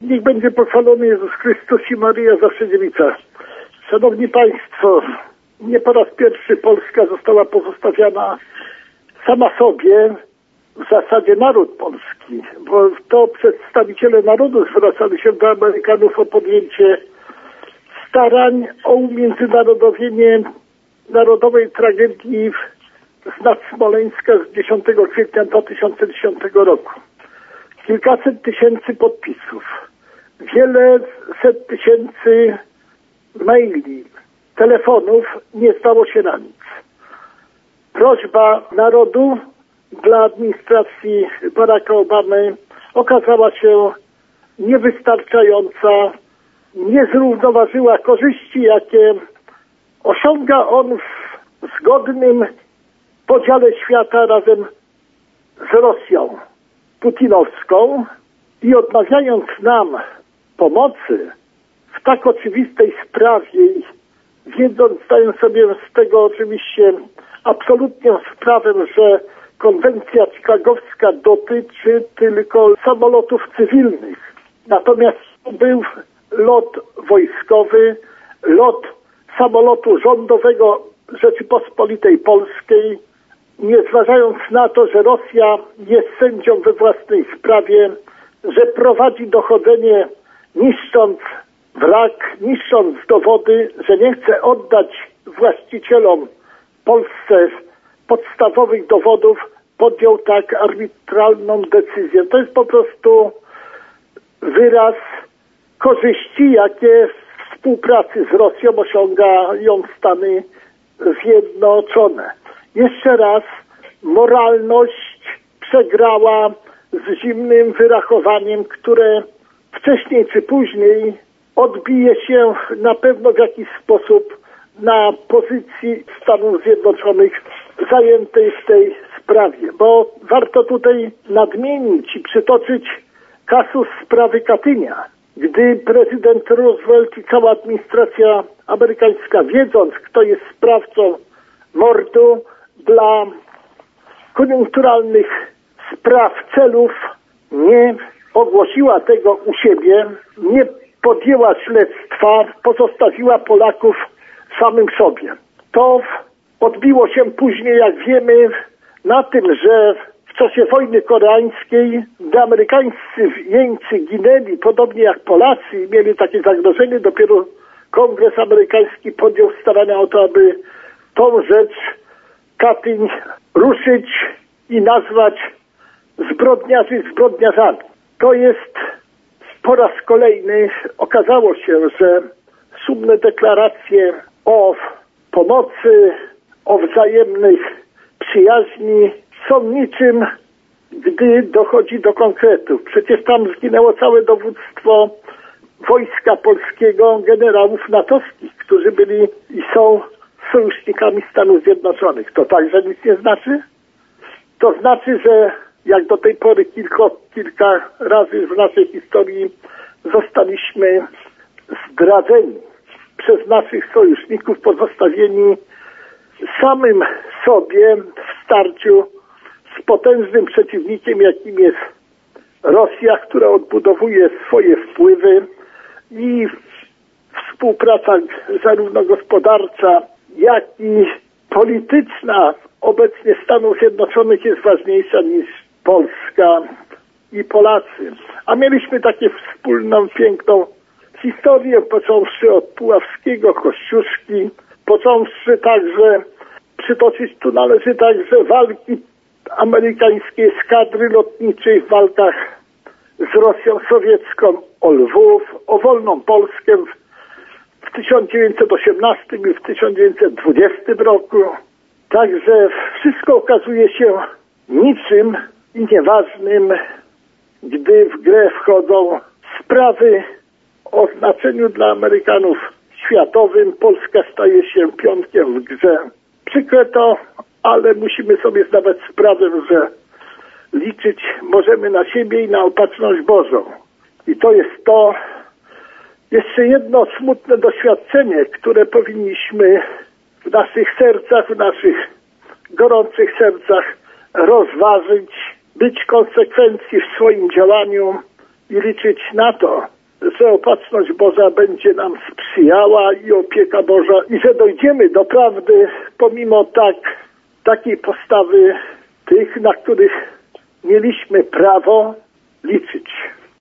Niech będzie pochwalony Jezus Chrystus i Maryja zawsze dziewica. Szanowni Państwo, nie po raz pierwszy Polska została pozostawiana sama sobie, w zasadzie naród polski, bo to przedstawiciele narodu zwracali się do Amerykanów o podjęcie starań o umiędzynarodowienie narodowej tragedii z nad Smoleńska z 10 kwietnia 2010 roku. Kilkaset tysięcy podpisów, wiele set tysięcy maili, telefonów, nie stało się na nic. Prośba narodu dla administracji Baracka Obamy okazała się niewystarczająca, nie zrównoważyła korzyści, jakie osiąga on w zgodnym podziale świata razem z Rosją putinowską i odmawiając nam pomocy w tak oczywistej sprawie, zdając sobie z tego oczywiście absolutnie sprawę, że konwencja chicagowska dotyczy tylko samolotów cywilnych. Natomiast był lot wojskowy, lot samolotu rządowego Rzeczypospolitej Polskiej, nie zważając na to, że Rosja jest sędzią we własnej sprawie, że prowadzi dochodzenie niszcząc wrak, niszcząc dowody, że nie chce oddać właścicielom Polsce podstawowych dowodów, podjął tak arbitralną decyzję. To jest po prostu wyraz korzyści, jakie w współpracy z Rosją osiągają Stany Zjednoczone. Jeszcze raz, moralność przegrała z zimnym wyrachowaniem, które wcześniej czy później odbije się na pewno w jakiś sposób na pozycji Stanów Zjednoczonych zajętej w tej sprawie. Bo warto tutaj nadmienić i przytoczyć kasus sprawy Katynia. Gdy prezydent Roosevelt i cała administracja amerykańska, wiedząc, kto jest sprawcą mordu, dla koniunkturalnych spraw, celów nie ogłosiła tego u siebie, nie podjęła śledztwa, pozostawiła Polaków samym sobie. To odbiło się później, jak wiemy, na tym, że w czasie wojny koreańskiej, gdy amerykańscy jeńcy ginęli, podobnie jak Polacy, i mieli takie zagrożenie, dopiero Kongres amerykański podjął starania o to, aby tą rzecz Katyń ruszyć i nazwać zbrodniarzy zbrodniarzami. To jest po raz kolejny okazało się, że szumne deklaracje o pomocy, o wzajemnych przyjaźni są niczym, gdy dochodzi do konkretów. Przecież tam zginęło całe dowództwo Wojska Polskiego, generałów natowskich, którzy byli i są sojusznikami Stanów Zjednoczonych. To także nic nie znaczy? To znaczy, że jak do tej pory kilka razy w naszej historii zostaliśmy zdradzeni przez naszych sojuszników, pozostawieni samym sobie w starciu z potężnym przeciwnikiem, jakim jest Rosja, która odbudowuje swoje wpływy i współpraca zarówno gospodarcza, jak i polityczna obecnie Stanów Zjednoczonych jest ważniejsza niż Polska i Polacy. A mieliśmy takie wspólną, piękną historię, począwszy od Puławskiego, Kościuszki, począwszy także, przytoczyć tu należy także walki amerykańskiej eskadry lotniczej w walkach z Rosją sowiecką o Lwów, o wolną Polskę w 1918 i w 1920 roku. Także wszystko okazuje się niczym i nieważnym, gdy w grę wchodzą sprawy o znaczeniu dla Amerykanów światowym. Polska staje się pionkiem w grze. Przykre to, ale musimy sobie zdawać sprawę, że liczyć możemy na siebie i na opatrzność Bożą. I to jest to jeszcze jedno smutne doświadczenie, które powinniśmy w naszych sercach, w naszych gorących sercach rozważyć, być konsekwencji w swoim działaniu i liczyć na to, że opatrzność Boża będzie nam sprzyjała i opieka Boża i że dojdziemy do prawdy pomimo takiej postawy tych, na których mieliśmy prawo liczyć.